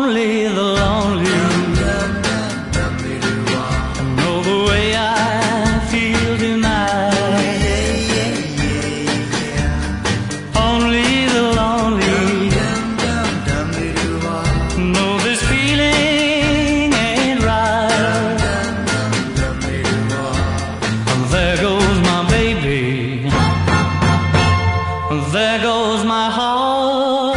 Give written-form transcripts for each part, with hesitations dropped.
only the lonely know the way I feel tonight. Only the lonely know this feeling ain't right. There goes my baby, there goes my heart,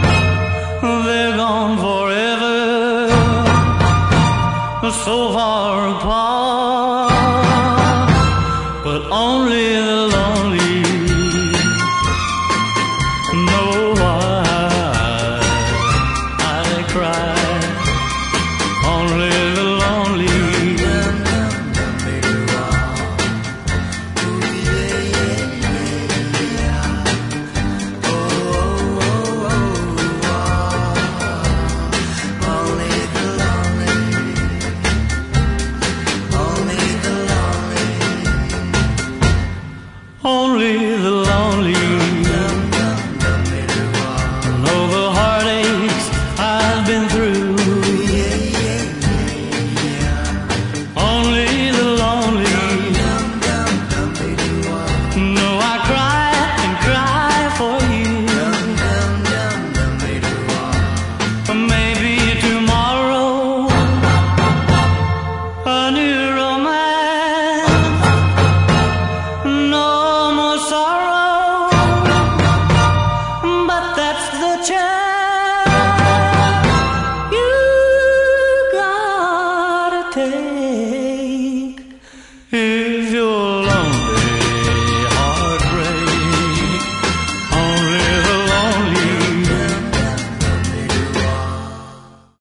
they're gone forever, so far